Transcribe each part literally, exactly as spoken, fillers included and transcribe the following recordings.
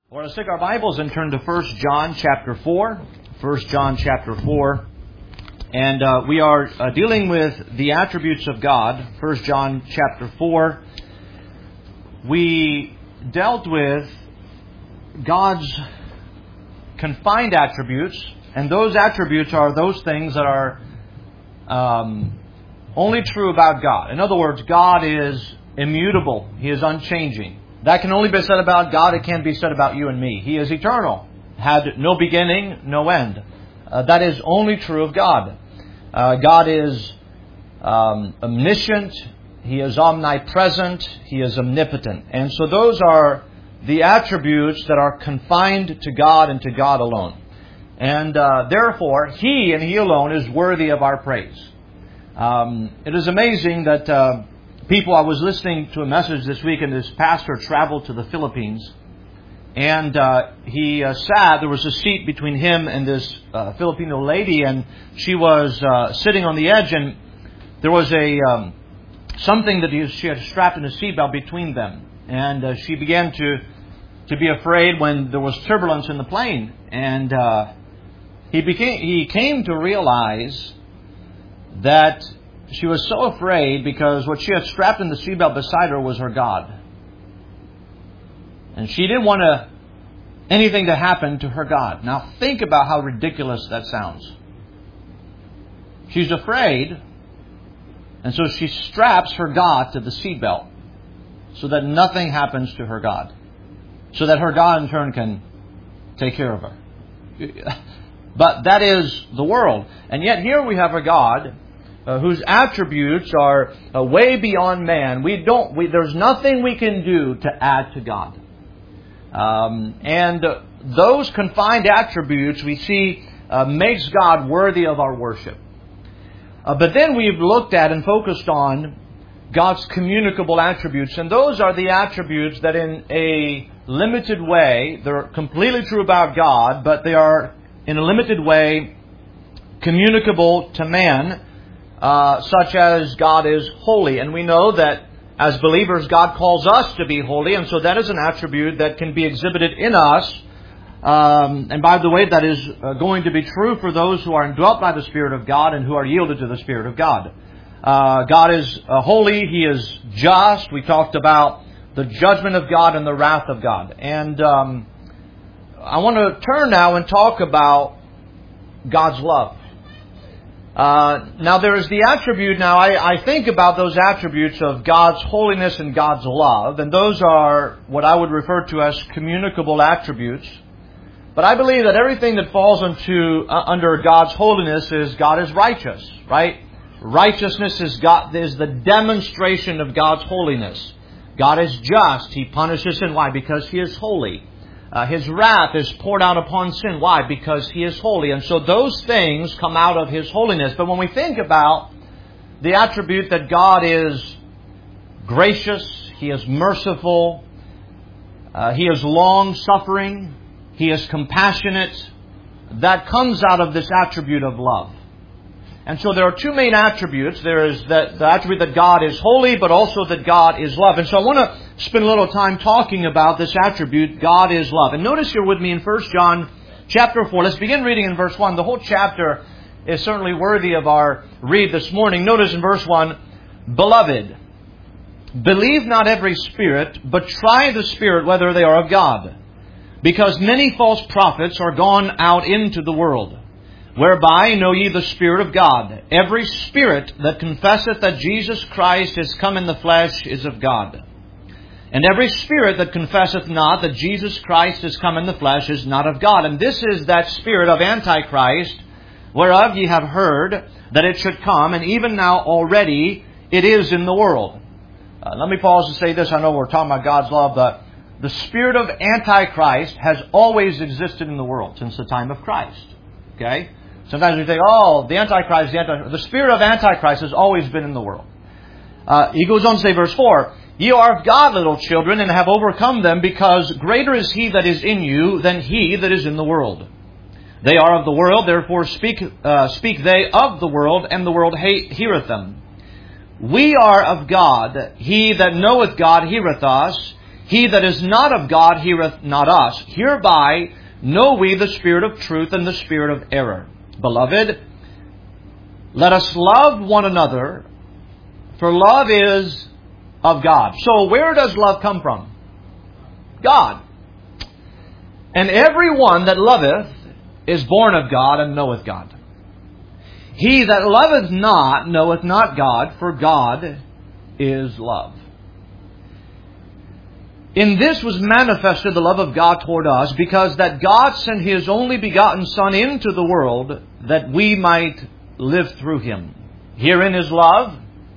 Well, let's take our Bibles and turn to First John chapter four. First John chapter four. And uh, we are uh, dealing with the attributes of God. First John chapter four. We dealt with God's confined attributes. And those attributes are those things that are um, only true about God. In other words, God is immutable. He is unchanging. That can only be said about God. It can't be said about you and me. He is eternal. Had no beginning, no end. Uh, that is only true of God. Uh, God is um, omniscient. He is omnipresent. He is omnipotent. And so those are the attributes that are confined to God and to God alone. And uh, therefore, He and He alone is worthy of our praise. Um, it is amazing that uh, people, I was listening to a message this week, and this pastor traveled to the Philippines. And uh, he uh, sat, there was a seat between him and this uh, Filipino lady, and she was uh, sitting on the edge, and there was a um, something that he, she had strapped in a seatbelt between them. And uh, she began to, to be afraid when there was turbulence in the plane. And uh, he became he came to realize that she was so afraid because what she had strapped in the seatbelt beside her was her God. And she didn't want to, anything to happen to her God. Now think about how ridiculous that sounds. She's afraid, and so she straps her God to the seatbelt so that nothing happens to her God. So that her God in turn can take care of her. But that is the world. And yet here we have a God Uh, whose attributes are uh, way beyond man. We don't. We, there's nothing we can do to add to God. Um, and uh, those confined attributes we see uh, makes God worthy of our worship. Uh, but then we've looked at and focused on God's communicable attributes, and those are the attributes that, in a limited way, they're completely true about God, but they are in a limited way communicable to man. Uh, such as God is holy. And we know that as believers, God calls us to be holy. And so that is an attribute that can be exhibited in us. Um, and by the way, that is uh, going to be true for those who are indwelt by the Spirit of God and who are yielded to the Spirit of God. Uh, God is uh, holy. He is just. We talked about the judgment of God and the wrath of God. And um, I want to turn now and talk about God's love. Uh, now there is the attribute, now I, I think about those attributes of God's holiness and God's love, and those are what I would refer to as communicable attributes. But I believe that everything that falls into, uh, under God's holiness is God is righteous, right? Righteousness is God, is the demonstration of God's holiness. God is just. He punishes sin. Why? Because He is holy. Uh, his wrath is poured out upon sin. Why? Because He is holy. And so those things come out of His holiness. But when we think about the attribute that God is gracious, He is merciful, uh, He is long-suffering, He is compassionate, that comes out of this attribute of love. And so there are two main attributes. There is that, the attribute that God is holy, but also that God is love. And so I want to spend a little time talking about this attribute, God is love. And notice here with me in First John chapter four. Let's begin reading in verse one. The whole chapter is certainly worthy of our read this morning. Notice in verse one, Beloved, believe not every spirit, but try the spirit whether they are of God. Because many false prophets are gone out into the world. Whereby know ye the Spirit of God. Every spirit that confesseth that Jesus Christ is come in the flesh is of God. And every spirit that confesseth not that Jesus Christ is come in the flesh is not of God. And this is that spirit of Antichrist, whereof ye have heard that it should come, and even now already it is in the world. Uh, let me pause and say this. I know we're talking about God's love, but the spirit of Antichrist has always existed in the world since the time of Christ. Okay? Sometimes we think, oh, the Antichrist, the Antichrist. The spirit of Antichrist has always been in the world. Uh, he goes on to say, verse four, Ye are of God, little children, and have overcome them, because greater is He that is in you than he that is in the world. They are of the world, therefore speak uh, speak they of the world, and the world hate, heareth them. We are of God. He that knoweth God heareth us. He that is not of God heareth not us. Hereby know we the spirit of truth and the spirit of error. Beloved, let us love one another, for love is of God. So where does love come from? God. And every one that loveth is born of God and knoweth God. He that loveth not knoweth not God, for God is love. In this was manifested the love of God toward us, because that God sent His only begotten Son into the world, that we might live through Him. Herein is love,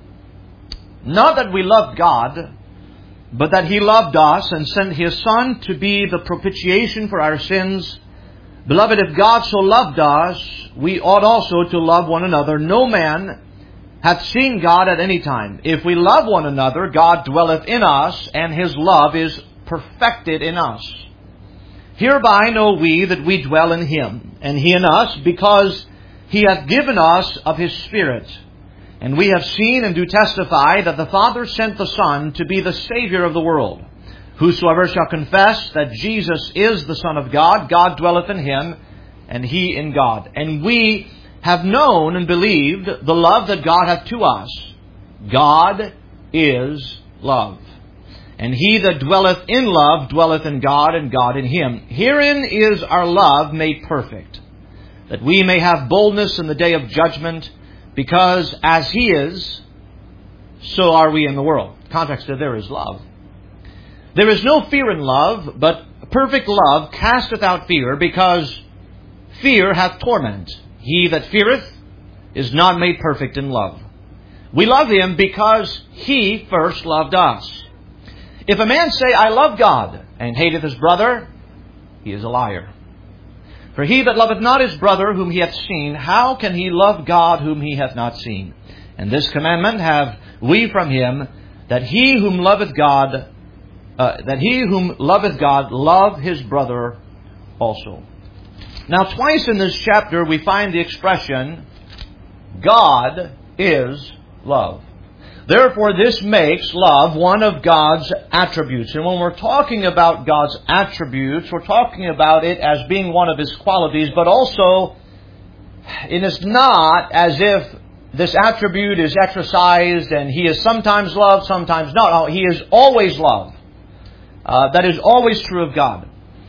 not that we loved God, but that He loved us and sent His Son to be the propitiation for our sins. Beloved, if God so loved us, we ought also to love one another. No man hath seen God at any time. If we love one another, God dwelleth in us, and His love is perfected in us. Hereby know we that we dwell in Him, and He in us, because He hath given us of His Spirit. And we have seen and do testify that the Father sent the Son to be the Savior of the world. Whosoever shall confess that Jesus is the Son of God, God dwelleth in Him, and He in God. And we have known and believed the love that God hath to us. God is love. And he that dwelleth in love dwelleth in God, and God in him. Herein is our love made perfect, that we may have boldness in the day of judgment, because as He is, so are we in the world. Context of there is love. There is no fear in love, but perfect love casteth out fear, because fear hath torment. He that feareth is not made perfect in love. We love Him because He first loved us. If a man say, I love God, and hateth his brother, he is a liar. For he that loveth not his brother whom he hath seen, how can he love God whom he hath not seen? And this commandment have we from Him, that he whom loveth God, uh, that he whom loveth God love his brother also. Now, twice in this chapter we find the expression, God is love. Therefore, this makes love one of God's attributes. And when we're talking about God's attributes, we're talking about it as being one of His qualities, but also it is not as if this attribute is exercised and He is sometimes loved, sometimes not. No, He is always love. Uh, that is always true of God.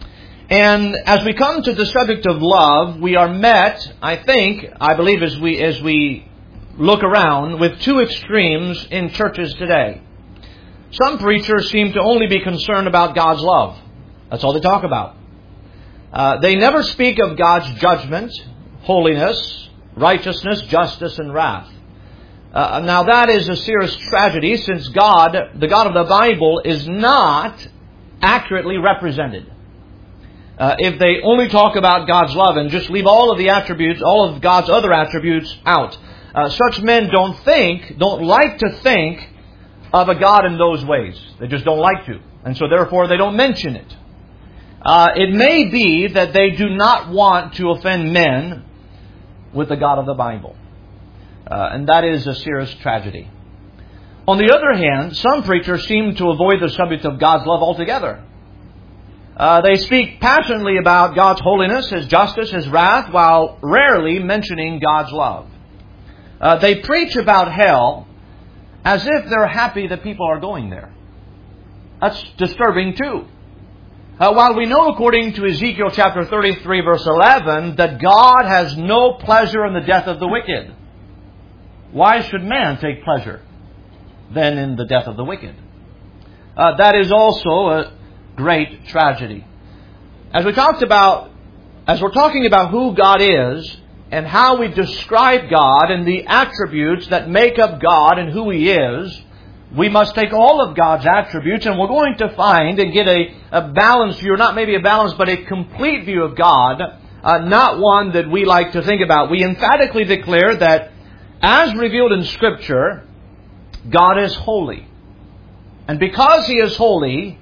And as we come to the subject of love, we are met, I think, I believe as we as we look around, with two extremes in churches today. Some preachers seem to only be concerned about God's love. That's all they talk about. Uh, they never speak of God's judgment, holiness, righteousness, justice, and wrath. Uh, now that is a serious tragedy, since God, the God of the Bible, is not accurately represented. Uh, if they only talk about God's love and just leave all of the attributes, all of God's other attributes out. Uh, such men don't think, don't like to think of a God in those ways. They just don't like to. And so therefore they don't mention it. Uh, it may be that they do not want to offend men with the God of the Bible. Uh, and that is a serious tragedy. On the other hand, some preachers seem to avoid the subject of God's love altogether. Uh, they speak passionately about God's holiness, His justice, His wrath, while rarely mentioning God's love. Uh, they preach about hell as if they're happy that people are going there. That's disturbing too. Uh, while we know according to Ezekiel chapter thirty-three verse eleven that God has no pleasure in the death of the wicked, why should man take pleasure then in the death of the wicked? Uh, that is also a great tragedy. As we talked about, as we're talking about who God is and how we describe God and the attributes that make up God and who He is, we must take all of God's attributes, and we're going to find and get a, a balanced view, or not maybe a balanced, but a complete view of God, uh, not one that we like to think about. We emphatically declare that as revealed in Scripture, God is holy. And because He is holy,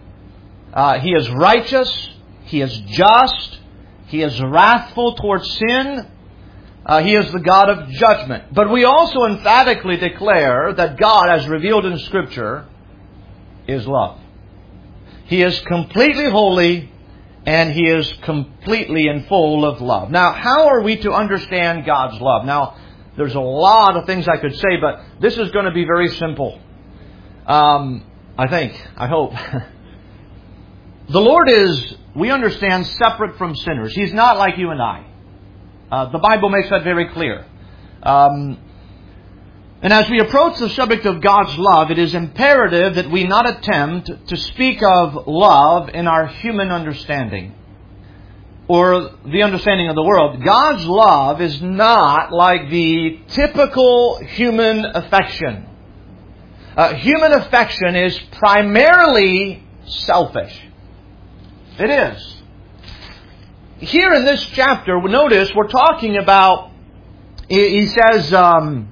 Uh, he is righteous, He is just, He is wrathful towards sin, uh, He is the God of judgment. But we also emphatically declare that God, as revealed in Scripture, is love. He is completely holy, and He is completely and full of love. Now, how are we to understand God's love? Now, there's a lot of things I could say, but this is going to be very simple. Um, I think, I hope. The Lord is, we understand, separate from sinners. He's not like you and I. Uh, the Bible makes that very clear. Um, and as we approach the subject of God's love, it is imperative that we not attempt to speak of love in our human understanding or the understanding of the world. God's love is not like the typical human affection. Uh, human affection is primarily selfish. It is. Here in this chapter, notice we're talking about, he says um,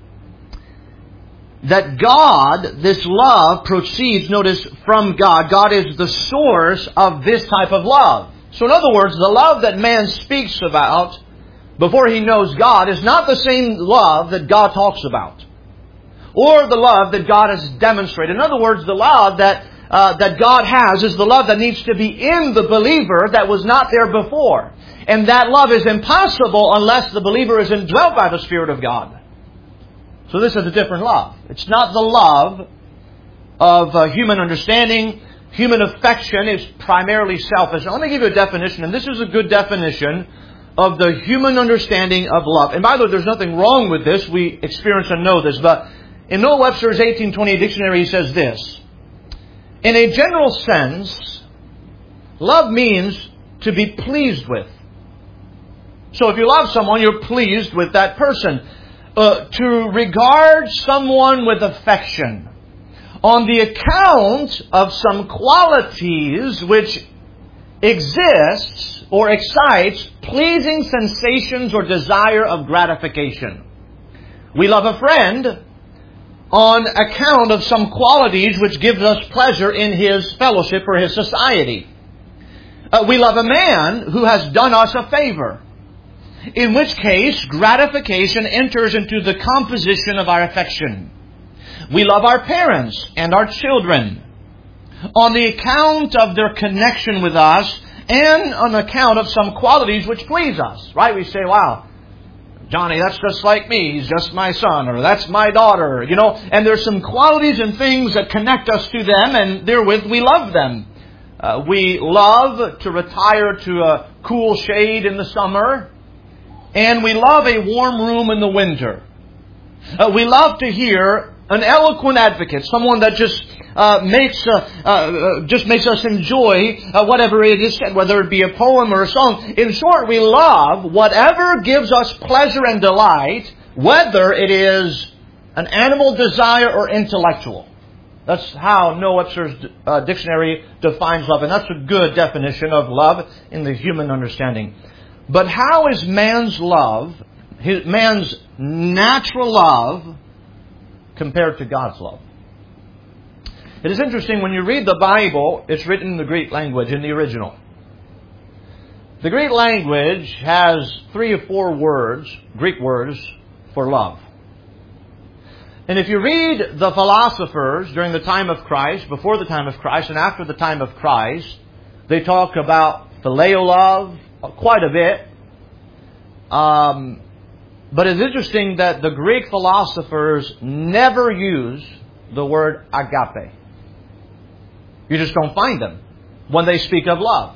that God, this love proceeds, notice, from God. God is the source of this type of love. So in other words, the love that man speaks about before he knows God is not the same love that God talks about, or the love that God has demonstrated. In other words, the love that uh, that God has is the love that needs to be in the believer that was not there before. And that love is impossible unless the believer is indwelt by the Spirit of God. So this is a different love. It's not the love of uh, human understanding. Human affection is primarily selfish. Now, let me give you a definition, and this is a good definition of the human understanding of love. And by the way, there's nothing wrong with this. We experience and know this. But in Noah Webster's eighteen twenty dictionary, he says this: in a general sense, love means to be pleased with. So if you love someone, you're pleased with that person. Uh, to regard someone with affection on the account of some qualities which exists or excites pleasing sensations or desire of gratification. We love a friend on account of some qualities which gives us pleasure in his fellowship or his society. Uh, we love a man who has done us a favor, in which case gratification enters into the composition of our affection. We love our parents and our children on the account of their connection with us and on account of some qualities which please us. Right? We say, wow, Johnny, that's just like me. He's just my son, or that's my daughter. You know, and there's some qualities and things that connect us to them, and therewith we love them. Uh, we love to retire to a cool shade in the summer, and we love a warm room in the winter. Uh, we love to hear an eloquent advocate, someone that just uh, makes uh, uh, just makes us enjoy uh, whatever it is said, whether it be a poem or a song. In short, we love whatever gives us pleasure and delight, whether it is an animal desire or intellectual. That's how Noah Webster's uh, dictionary defines love, and that's a good definition of love in the human understanding. But how is man's love, his, man's natural love, compared to God's love? It is interesting, when you read the Bible, it's written in the Greek language, in the original. The Greek language has three or four words, Greek words, for love. And if you read the philosophers during the time of Christ, before the time of Christ, and after the time of Christ, they talk about phileo love quite a bit. Um, but it's interesting that the Greek philosophers never use the word agape. You just don't find them when they speak of love.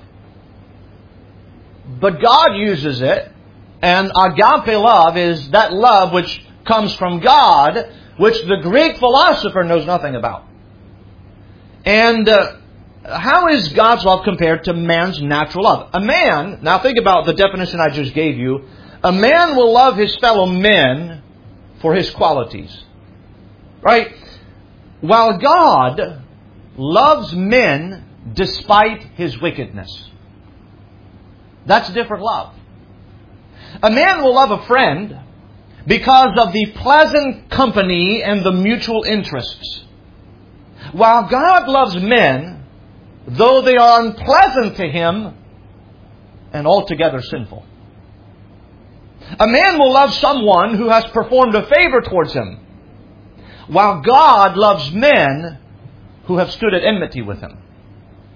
But God uses it, and agape love is that love which comes from God, which the Greek philosopher knows nothing about. And uh, how is God's love compared to man's natural love? A man, now think about the definition I just gave you. A man will love his fellow men for his qualities. Right? While God loves men despite his wickedness. That's a different love. A man will love a friend because of the pleasant company and the mutual interests. While God loves men, though they are unpleasant to Him and altogether sinful. A man will love someone who has performed a favor towards him, while God loves men who have stood at enmity with Him.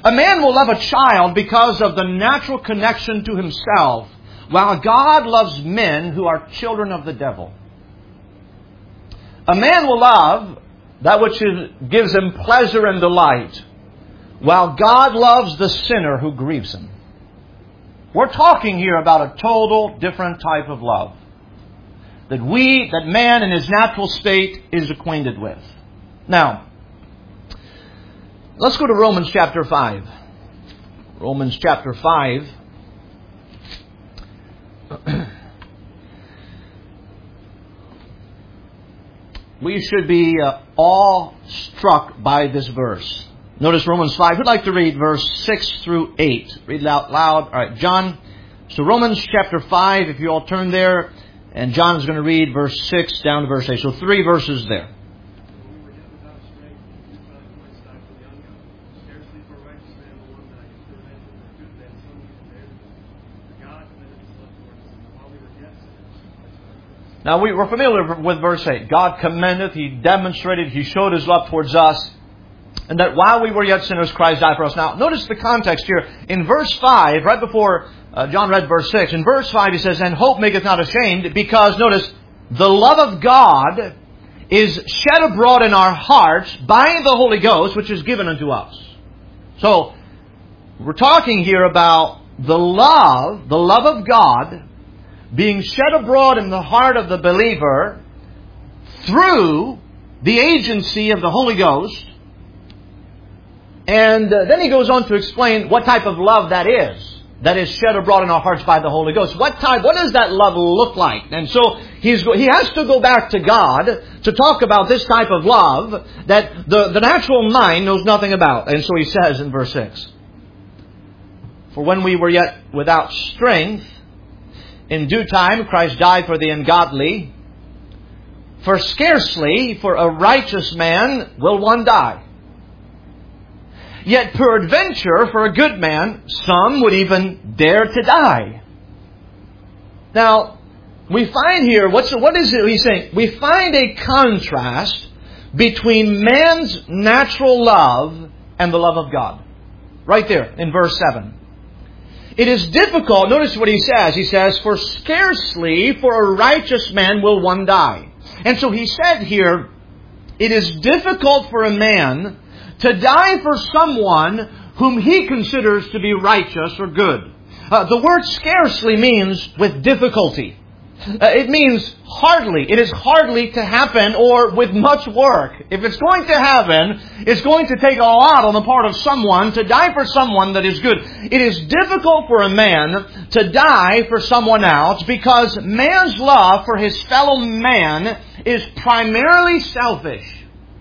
A man will love a child because of the natural connection to himself, while God loves men who are children of the devil. A man will love that which is, gives him pleasure and delight, while God loves the sinner who grieves him. We're talking here about a total different type of love that we, that man in his natural state is acquainted with. Now, let's go to Romans chapter five. Romans chapter five. We should be uh, all struck by this verse. Notice Romans five. Who'd like to read verse six through eight? Read it out loud. All right, John. So Romans chapter five, if you all turn there, and John is going to read verse six down to verse eight. So three verses there. Now, we, we're familiar with verse eight. God commendeth, He demonstrated, He showed His love towards us, and that while we were yet sinners, Christ died for us. Now, notice the context here. In verse five, right before uh, John read verse six, in verse five he says, "And hope maketh not ashamed," because, notice, the love of God is shed abroad in our hearts by the Holy Ghost, which is given unto us. So, we're talking here about the love, the love of God, being shed abroad in the heart of the believer through the agency of the Holy Ghost. And uh, then he goes on to explain what type of love that is, that is shed abroad in our hearts by the Holy Ghost. What type, what does that love look like? And so he's, he has to go back to God to talk about this type of love that the, the natural mind knows nothing about. And so he says in verse six, "For when we were yet without strength, in due time Christ died for the ungodly. For scarcely for a righteous man will one die. Yet peradventure for a good man some would even dare to die." Now, we find here, what's what is it he's saying? We find a contrast between man's natural love and the love of God. Right there in verse seven. It is difficult, notice what he says. He says, "For scarcely for a righteous man will one die." And so he said here, it is difficult for a man to die for someone whom he considers to be righteous or good. Uh, the word scarcely means with difficulty. Uh, it means hardly. It is hardly to happen or with much work. If it's going to happen, it's going to take a lot on the part of someone to die for someone that is good. It is difficult for a man to die for someone else because man's love for his fellow man is primarily selfish.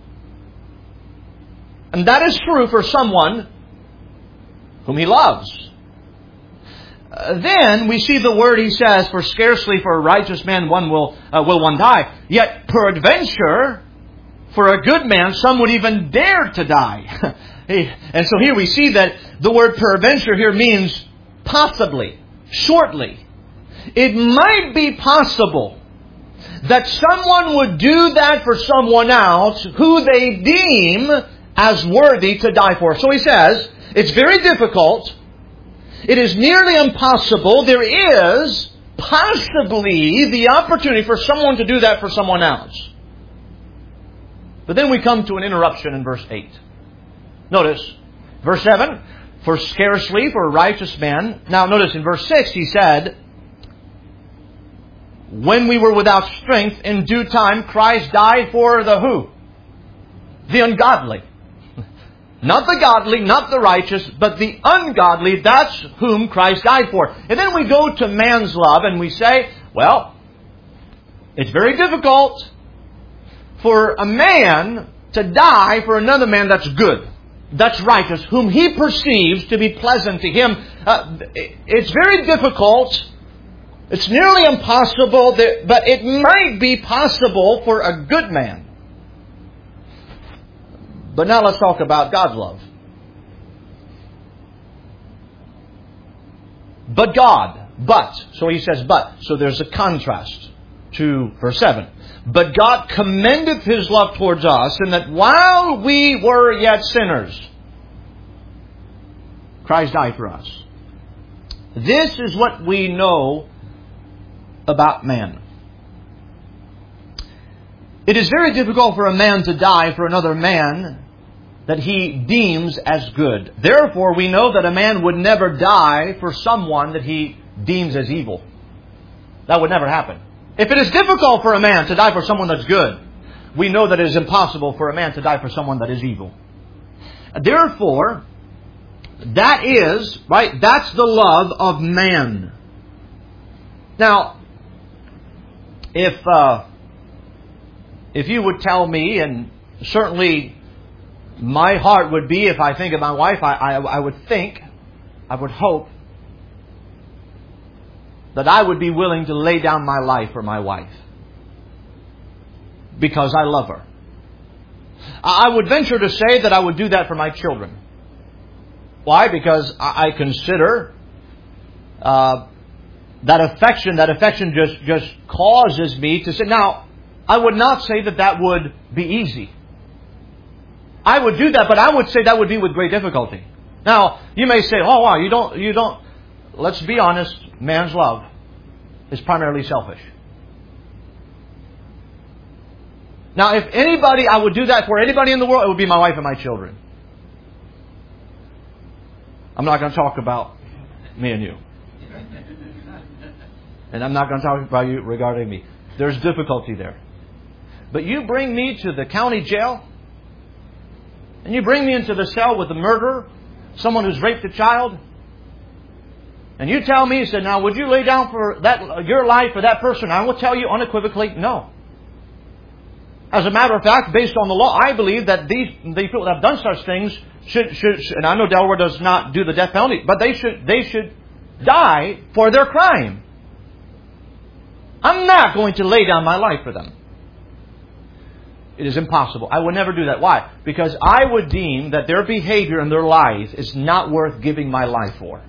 And that is true for someone whom he loves. Uh, then we see the word he says, "For scarcely for a righteous man one will uh, will one die. Yet peradventure for a good man some would even dare to die." And so here we see that the word peradventure here means possibly, shortly. It might be possible that someone would do that for someone else who they deem as worthy to die for. So he says, it's very difficult. It is nearly impossible. There is possibly the opportunity for someone to do that for someone else. But then we come to an interruption in verse eight. Notice, verse seven, "For scarcely for a righteous man." Now notice in verse six he said, "When we were without strength, in due time Christ died for the who? The ungodly." Not the godly, not the righteous, but the ungodly. That's whom Christ died for. And then we go to man's love and we say, well, it's very difficult for a man to die for another man that's good, that's righteous, whom he perceives to be pleasant to him. Uh, it's very difficult. It's nearly impossible, but it might be possible for a good man. But now let's talk about God's love. But God, but, so he says but, so there's a contrast to verse seven. "But God commendeth His love towards us, in that while we were yet sinners." Christ died for us. This is what we know about man. It is very difficult for a man to die for another man that he deems as good. Therefore, we know that a man would never die for someone that he deems as evil. That would never happen. If it is difficult for a man to die for someone that's good, we know that it is impossible for a man to die for someone that is evil. Therefore, that is, right, that's the love of man. Now, if uh, if you would tell me, and certainly my heart would be, if I think of my wife, I, I, I would think, I would hope, that I would be willing to lay down my life for my wife. Because I love her. I would venture to say that I would do that for my children. Why? Because I consider uh, that affection, that affection just, just causes me to say, now, I would not say that that would be easy. I would do that, but I would say that would be with great difficulty. Now, you may say, oh wow, you don't, you don't, let's be honest, man's love is primarily selfish. Now, if anybody, I would do that for anybody in the world, it would be my wife and my children. I'm not going to talk about me and you. And I'm not going to talk about you regarding me. There's difficulty there. But you bring me to the county jail, and you bring me into the cell with a murderer, someone who's raped a child, and you tell me, you said, now would you lay down for that your life for that person? I will tell you unequivocally, no. As a matter of fact, based on the law, I believe that these, these people that have done such things should, should, and I know Delaware does not do the death penalty, but they should, they should die for their crime. I'm not going to lay down my life for them. It is impossible. I would never do that. Why? Because I would deem that their behavior and their life is not worth giving my life for.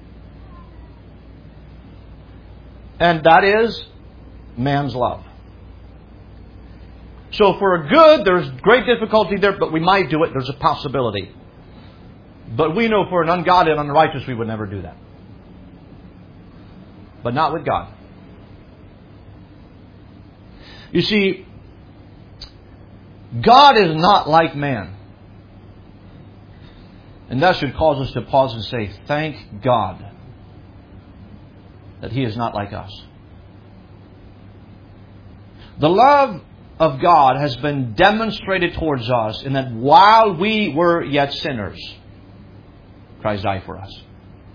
And that is man's love. So for a good, there's great difficulty there, but we might do it. There's a possibility. But we know for an ungodly and unrighteous, we would never do that. But not with God. You see, God is not like man. And that should cause us to pause and say, thank God that He is not like us. The love of God has been demonstrated towards us in that while we were yet sinners, Christ died for us.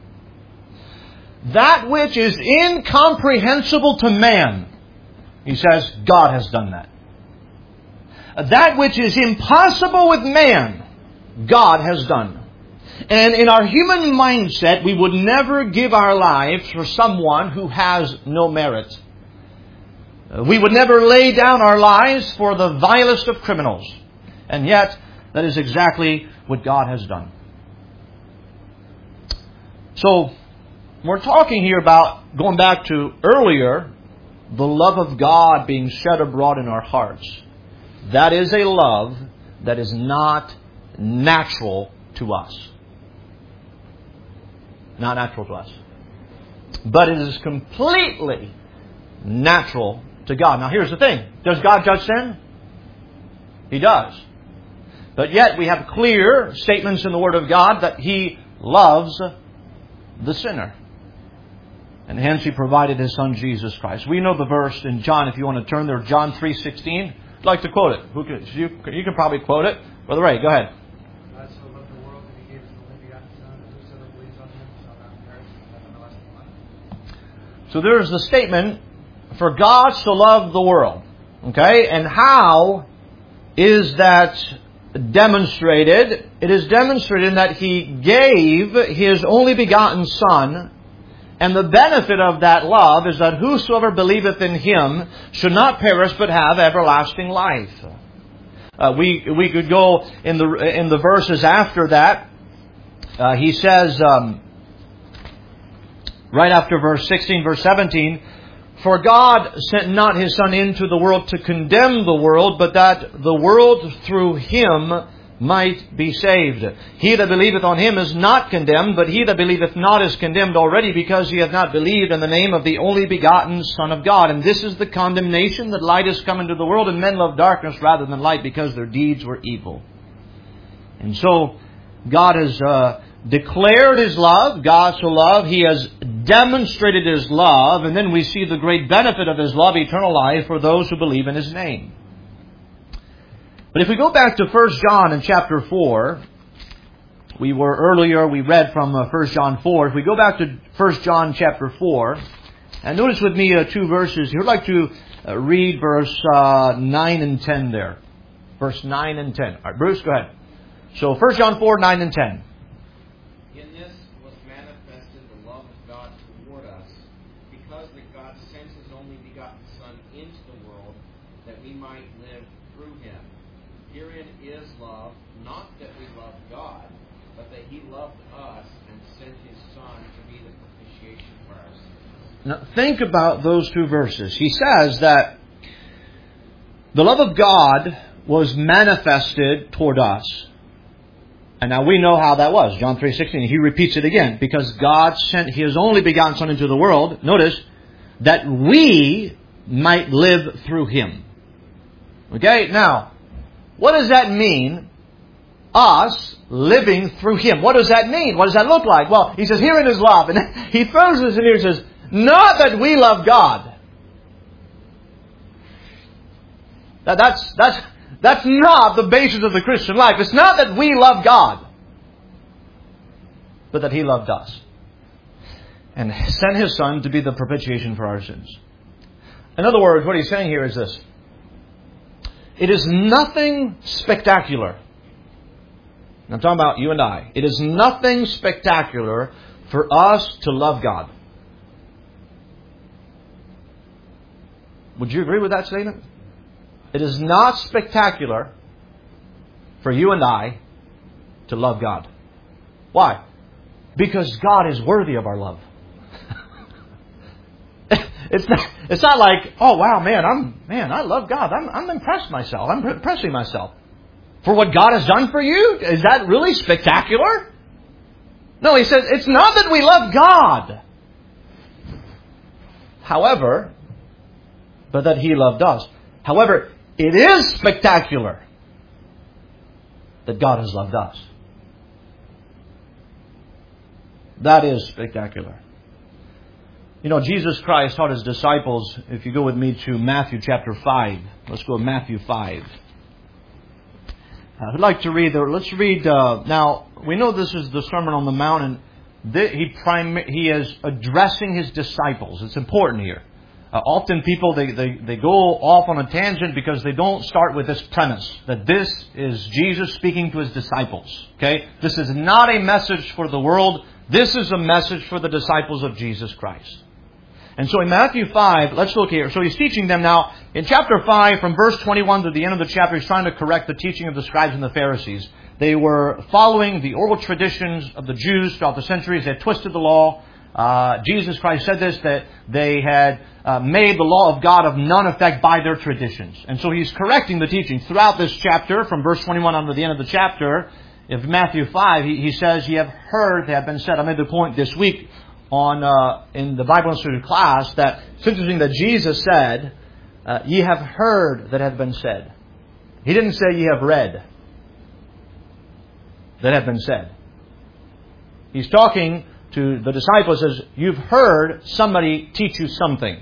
That which is incomprehensible to man, He says, God has done that. That which is impossible with man, God has done. And in our human mindset, we would never give our lives for someone who has no merit. We would never lay down our lives for the vilest of criminals. And yet, that is exactly what God has done. So, we're talking here about, going back to earlier, the love of God being shed abroad in our hearts. That is a love that is not natural to us. Not natural to us. But it is completely natural to God. Now here's the thing. Does God judge sin? He does. But yet we have clear statements in the Word of God that He loves the sinner. And hence He provided His Son Jesus Christ. We know the verse in John, if you want to turn there, John three sixteen. I'd like to quote it. Who can, you, you can probably quote it. Brother Ray, go ahead. God so loved the world that He gave His only begotten Son, and whosoever believes on Him shall not perish but have everlasting life. So there's the statement, for God so loved the world. Okay? And how is that demonstrated? It is demonstrated in that He gave His only begotten Son. And the benefit of that love is that whosoever believeth in Him should not perish but have everlasting life. Uh, we we could go in the in the verses after that. Uh, he says um, right after verse sixteen, verse seventeen, for God sent not His Son into the world to condemn the world, but that the world through Him might be saved. He that believeth on Him is not condemned, but he that believeth not is condemned already, because he hath not believed in the name of the only begotten Son of God. And this is the condemnation, that light is come into the world, and men love darkness rather than light, because their deeds were evil. And so, God has uh, declared His love. God so loved, He has demonstrated His love, and then we see the great benefit of His love, eternal life, for those who believe in His name. But if we go back to First John in chapter four, we were earlier, we read from uh, First John four. If we go back to First John chapter four, and notice with me uh, two verses here. I'd like to uh, read verse uh, nine and ten there. Verse nine and ten. All right, Bruce, go ahead. So First John four, nine and ten. In this was manifested the love of God toward us, because that God sent His only begotten Son into the world, that we might live through Him. Herein is love, not that we love God, but that He loved us and sent His Son to be the propitiation for our sins. Now think about those two verses. He says that the love of God was manifested toward us. And now we know how that was. John three sixteen. He repeats it again. Because God sent His only begotten Son into the world, notice, that we might live through Him. Okay, now, what does that mean? Us living through Him. What does that mean? What does that look like? Well, He says, herein is love. And He throws this in here and says, not that we love God. That, that's, that's, that's not the basis of the Christian life. It's not that we love God, but that He loved us and sent His Son to be the propitiation for our sins. In other words, what He's saying here is this. It is nothing spectacular. I'm talking about you and I. It is nothing spectacular for us to love God. Would you agree with that statement? It is not spectacular for you and I to love God. Why? Because God is worthy of our love. It's not, it's not like, oh wow, man, I'm man, I love God. I'm I'm impressed myself. I'm impressing myself. For what God has done for you? Is that really spectacular? No, He says, it's not that we love God. However, but that He loved us. However, it is spectacular that God has loved us. That is spectacular. You know, Jesus Christ taught His disciples, if you go with me to Matthew chapter five. Let's go to Matthew five. I'd like to read there. Let's read, uh, now, we know this is the Sermon on the Mount, and th- he, prim- he is addressing His disciples. It's important here. Uh, often people, they, they, they go off on a tangent because they don't start with this premise, that this is Jesus speaking to His disciples. Okay? This is not a message for the world. This is a message for the disciples of Jesus Christ. And so in Matthew five, let's look here. So He's teaching them now. In chapter five, from verse twenty-one to the end of the chapter, He's trying to correct the teaching of the scribes and the Pharisees. They were following the oral traditions of the Jews throughout the centuries. They had twisted the law. Uh, Jesus Christ said this, that they had uh, made the law of God of none effect by their traditions. And so He's correcting the teaching throughout this chapter, from verse twenty-one on to the end of the chapter. In Matthew five, he, he says, "Ye have heard that have been said." I made the point this week on uh, in the Bible Institute class that it's interesting that Jesus said, uh, "Ye have heard that have been said." He didn't say, "Ye have read that have been said." He's talking to the disciples as, you've heard somebody teach you something.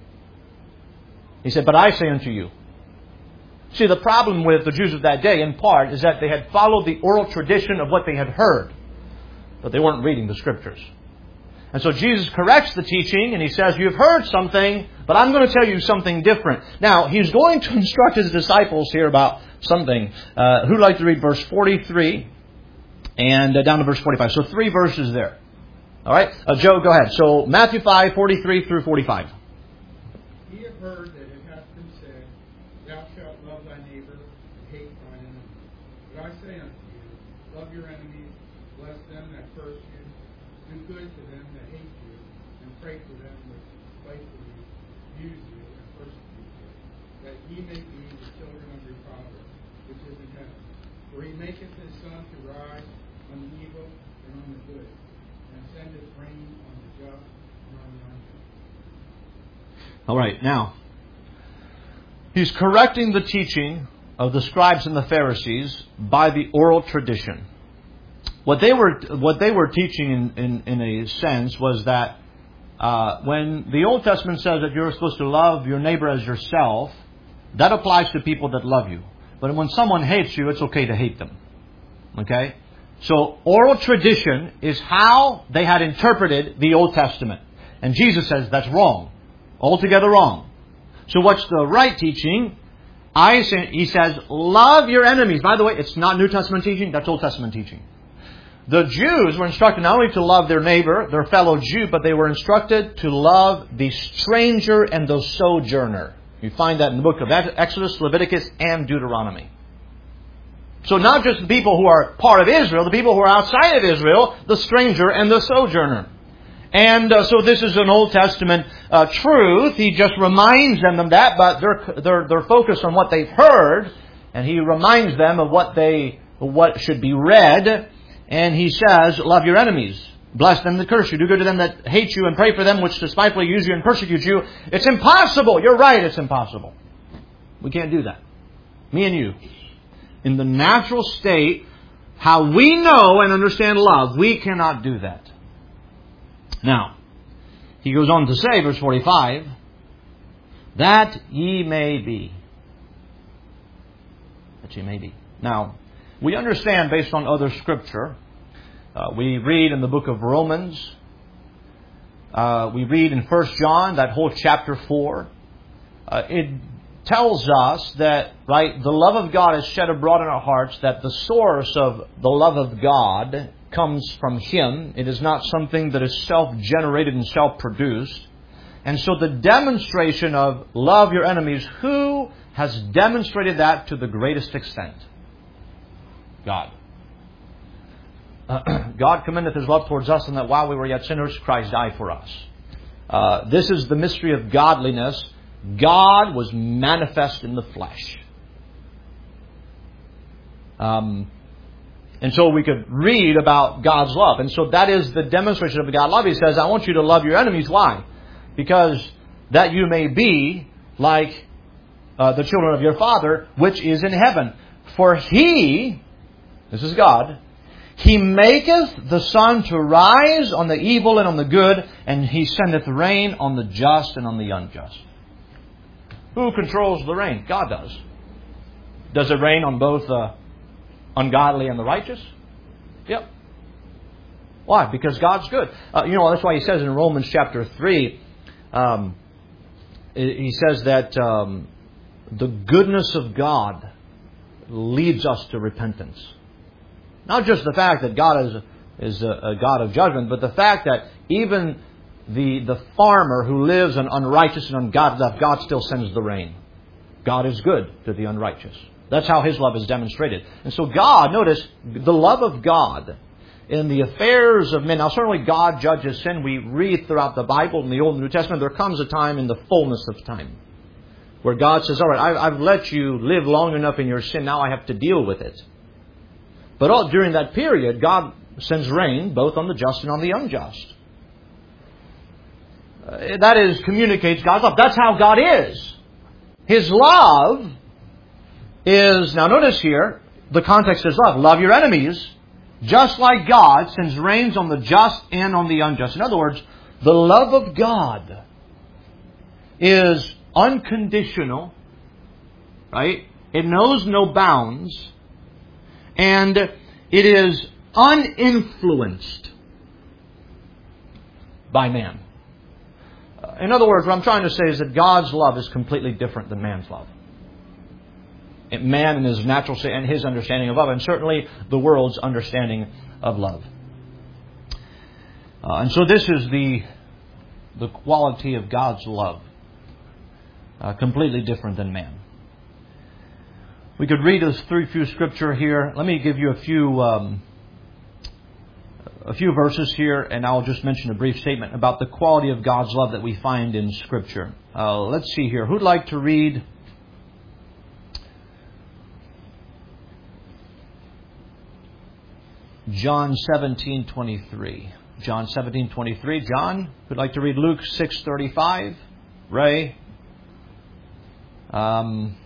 He said, "But I say unto you." See, the problem with the Jews of that day, in part, is that they had followed the oral tradition of what they had heard, but they weren't reading the Scriptures. And so Jesus corrects the teaching, and He says, you've heard something, but I'm going to tell you something different. Now, He's going to instruct His disciples here about something. Uh, who'd like to read verse forty-three and uh, down to verse forty-five? So three verses there. All right? Uh, Joe, go ahead. So Matthew five, forty-three through forty-five. Ye have heard that it hath been said, Thou shalt love thy neighbor and hate thine enemy. But I say unto you, love your enemies, bless them that curse you, do good to them that hate you, and pray for them which spitefully use you and persecute you, that ye may be the children of your Father which is in heaven. For he maketh his sun to rise on the evil and on the good, and sendeth rain on the just and on the unjust. All right, now, he's correcting the teaching of the scribes and the Pharisees by the oral tradition. What they were what they were teaching in, in, in a sense was that uh, when the Old Testament says that you're supposed to love your neighbor as yourself, that applies to people that love you. But when someone hates you, it's okay to hate them. Okay? So oral tradition is how they had interpreted the Old Testament. And Jesus says that's wrong. Altogether wrong. So what's the right teaching? I say, he says, love your enemies. By the way, it's not New Testament teaching, that's Old Testament teaching. The Jews were instructed not only to love their neighbor, their fellow Jew, but they were instructed to love the stranger and the sojourner. You find that in the book of Exodus, Leviticus, and Deuteronomy. So not just the people who are part of Israel, the people who are outside of Israel, the stranger and the sojourner. And uh, so this is an Old Testament uh, truth. He just reminds them of that, but they're, they're, they're focused on what they've heard. And he reminds them of what they what should be read. And he says, love your enemies. Bless them that curse you. Do good to them that hate you, and pray for them which despitefully use you and persecute you. It's impossible. You're right, it's impossible. We can't do that. Me and you. In the natural state, how we know and understand love, we cannot do that. Now, he goes on to say, verse forty-five, that ye may be. That ye may be. Now, we understand based on other scripture. Uh, we read in the book of Romans. Uh, we read in First John, that whole chapter four. Uh, it tells us that, right, the love of God is shed abroad in our hearts, that the source of the love of God comes from Him. It is not something that is self-generated and self-produced. And so the demonstration of love your enemies, who has demonstrated that to the greatest extent? God. Uh, God commendeth His love towards us, and that while we were yet sinners, Christ died for us. Uh, this is the mystery of godliness. God was manifest in the flesh. Um, and so we could read about God's love. And so that is the demonstration of God's love. He says, I want you to love your enemies. Why? Because that you may be like uh, the children of your Father, which is in heaven. For He, this is God, He maketh the sun to rise on the evil and on the good, and He sendeth rain on the just and on the unjust. Who controls the rain? God does. Does it rain on both the ungodly and the righteous? Yep. Why? Because God's good. Uh, you know, that's why He says in Romans chapter three, um, He says that um, the goodness of God leads us to repentance. Not just the fact that God is, is a, a God of judgment, but the fact that even the, the farmer who lives in unrighteous and ungodly life, God still sends the rain. God is good to the unrighteous. That's how His love is demonstrated. And so God, notice, the love of God in the affairs of men. Now certainly God judges sin. We read throughout the Bible in the Old and New Testament, there comes a time in the fullness of time where God says, all right, I've let you live long enough in your sin, now I have to deal with it. But all, during that period, God sends rain both on the just and on the unjust. Uh, that is, communicates God's love. That's how God is. His love is, now notice here, the context is love. Love your enemies, just like God sends rains on the just and on the unjust. In other words, the love of God is unconditional, right? It knows no bounds. And it is uninfluenced by man. In other words, what I'm trying to say is that God's love is completely different than man's love. Man and his natural state and his understanding of love, and certainly the world's understanding of love. Uh, and so this is the the quality of God's love, uh, completely different than man. We could read this through few scripture here. Let me give you a few um, a few verses here, and I'll just mention a brief statement about the quality of God's love that we find in Scripture. Uh, let's see here. Who'd like to read John seventeen twenty-three. John seventeen twenty-three. John, who'd like to read Luke six thirty-five? Ray? Um,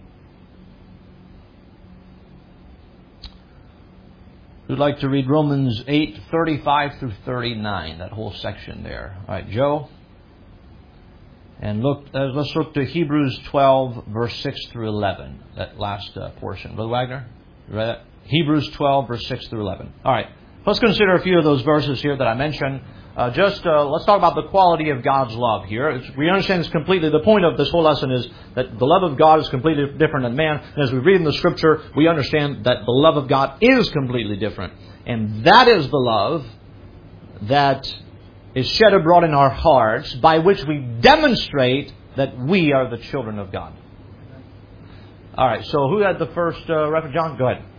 who'd like to read Romans eight thirty-five through thirty-nine? That whole section there. All right, Joe? And look, uh, let's look to Hebrews twelve, verse six through eleven. That last uh, portion. Brother Wagner? You read that? Hebrews twelve, verse six through eleven. All right. Let's consider a few of those verses here that I mentioned. Uh, just uh, let's talk about the quality of God's love here. It's, we understand this completely. The point of this whole lesson is that the love of God is completely different than man. And as we read in the Scripture, we understand that the love of God is completely different. And that is the love that is shed abroad in our hearts, by which we demonstrate that we are the children of God. All right, so who had the first uh, reference? John, go ahead.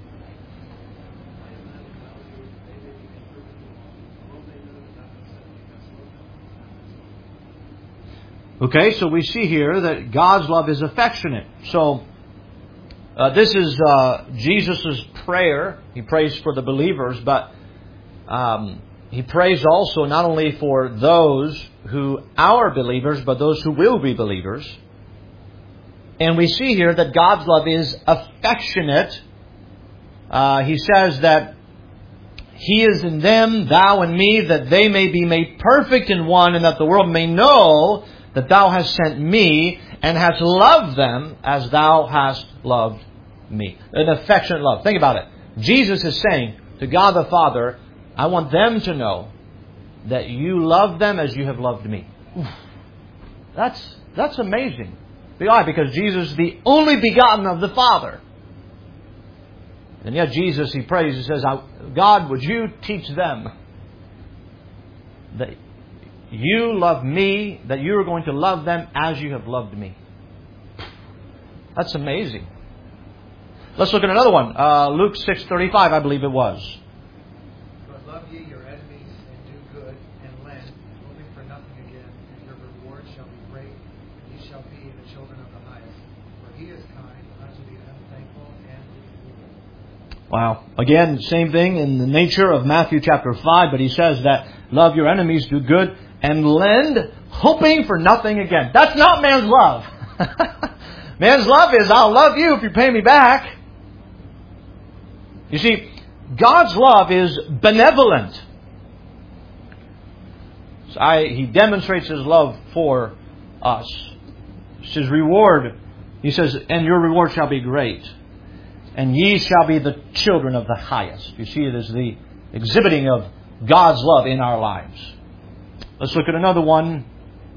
Okay, so we see here that God's love is affectionate. So uh, this is uh, Jesus' prayer. He prays for the believers, but um, He prays also not only for those who are believers, but those who will be believers. And we see here that God's love is affectionate. Uh, he says that He is in them, thou in me, that they may be made perfect in one, and that the world may know that Thou hast sent me and hast loved them as Thou hast loved me. An affectionate love. Think about it. Jesus is saying to God the Father, I want them to know that You love them as You have loved me. Oof. That's that's amazing. Why? Because Jesus is the only begotten of the Father. And yet Jesus, He prays, He says, God, would You teach them that You love me, that You are going to love them as You have loved me. That's amazing. Let's look at another one. Uh, Luke six thirty-five, I believe it was. But love ye your enemies, and do good, and lend, hoping for nothing again, and your reward shall be great, and ye shall be the children of the highest. For He is kind unto the unthankful and the evil. Wow. Again, same thing in the nature of Matthew chapter five, but He says that love your enemies, do good, and lend, hoping for nothing again. That's not man's love. Man's love is, I'll love you if you pay me back. You see, God's love is benevolent. So I, He demonstrates His love for us. His reward, He says, and your reward shall be great. And ye shall be the children of the highest. You see, it is the exhibiting of God's love in our lives. Let's look at another one.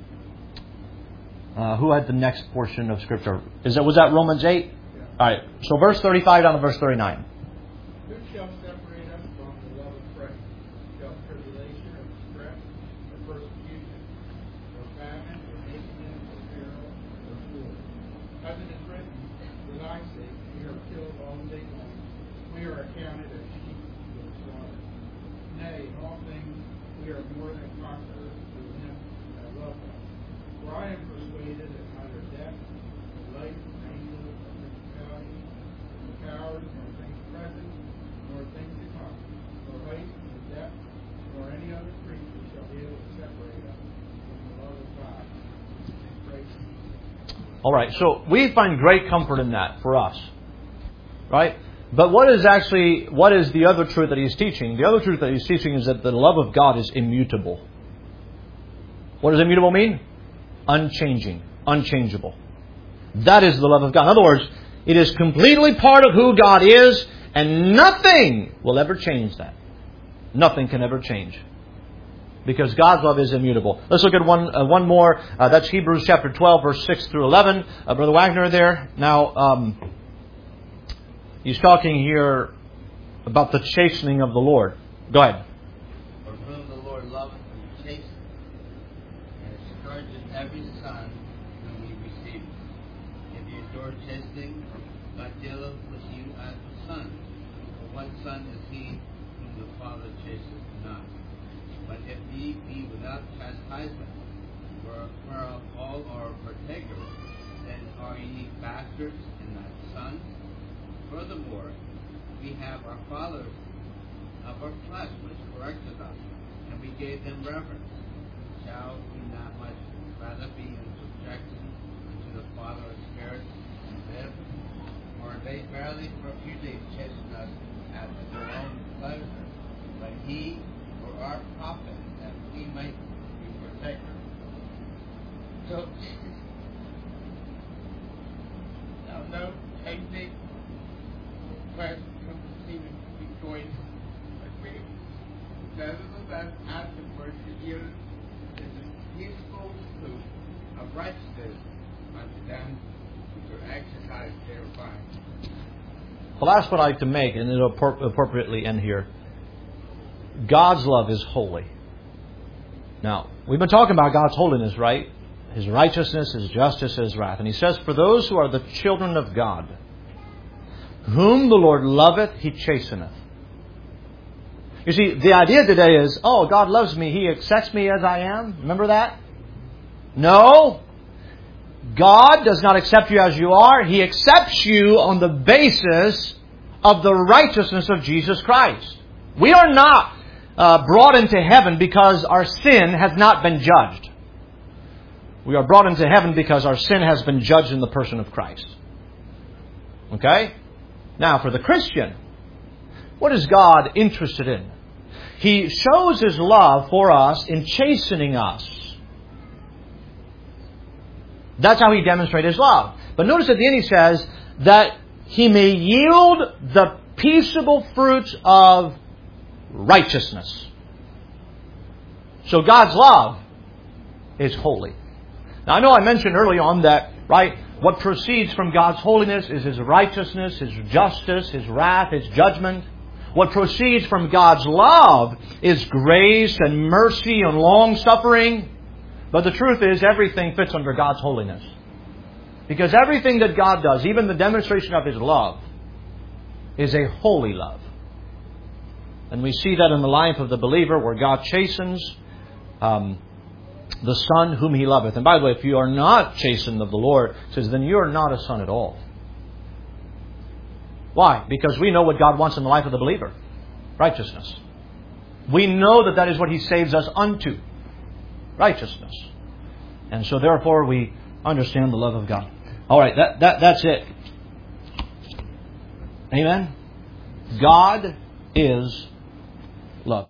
Uh, who had the next portion of Scripture? Is that was that Romans eight? Yeah. All right. So verse thirty-five down to verse thirty-nine. Who shall separate us from the love of Christ? Shall tribulation or distress or persecution or famine or nakedness or peril or sword? As it is written, for Thy sake we are killed all day long. We are accounted as sheep for the slaughter. Nay, in all things we are more than conquerors through Him that loved us. For I am persuaded that neither death, nor life, nor angels, nor principalities, nor powers, nor things present, nor things to come, nor height, nor depth, nor any other creature shall be able to separate us from the love of God in Christ Jesus. All right. So we find great comfort in that for us, right? But what is actually what is the other truth that He's teaching? The other truth that He's teaching is that the love of God is immutable. What does immutable mean? Unchanging, unchangeable. That is the love of God. In other words, it is completely part of who God is, and nothing will ever change that. Nothing can ever change. Because God's love is immutable. Let's look at one uh, one more. Uh, that's Hebrews chapter twelve, verse six through eleven. Uh, Brother Wagner there. Now, um, he's talking here about the chastening of the Lord. Go ahead. For whom the Lord loveth and chasteneth, and scourgeth every son whom He receiveth. If ye endure chastening, God dealeth with you as a son. For what son is he whom the Father chasteneth not? But if ye be without chastisement, whereof all are partakers, then are ye bastards and not sons? Furthermore, we have our Father of our flesh which corrected us, and we gave them reverence. Shall we not much rather be in subjection unto the Father of spirits and live? Or they barely for a few days chasten us after their own pleasure, but He for our profit, that we might be protected. So, now no technique, class seem to be going like me. Nevertheless, afterwards, the year is a peaceful fruit of righteousness unto them which are exercised thereby. The last point I'd like to make, and it'll appropriately end here. God's love is holy. Now, we've been talking about God's holiness, right? His righteousness, His justice, His wrath. And He says, for those who are the children of God, whom the Lord loveth, He chasteneth. You see, the idea today is, oh, God loves me. He accepts me as I am. Remember that? No. God does not accept you as you are. He accepts you on the basis of the righteousness of Jesus Christ. We are not uh, brought into heaven because our sin has not been judged. We are brought into heaven because our sin has been judged in the person of Christ. Okay? Now, for the Christian, what is God interested in? He shows His love for us in chastening us. That's how He demonstrates His love. But notice at the end He says that He may yield the peaceable fruits of righteousness. So God's love is holy. Now I know I mentioned early on that, right, what proceeds from God's holiness is His righteousness, His justice, His wrath, His judgment. What proceeds from God's love is grace and mercy and long-suffering. But the truth is, everything fits under God's holiness. Because everything that God does, even the demonstration of His love, is a holy love. And we see that in the life of the believer where God chastens um, the Son whom He loveth. And by the way, if you are not chastened of the Lord, it says, then you are not a son at all. Why? Because we know what God wants in the life of the believer. Righteousness. We know that that is what He saves us unto. Righteousness. And so therefore we understand the love of God. All right, that, that that's it. Amen? God is love.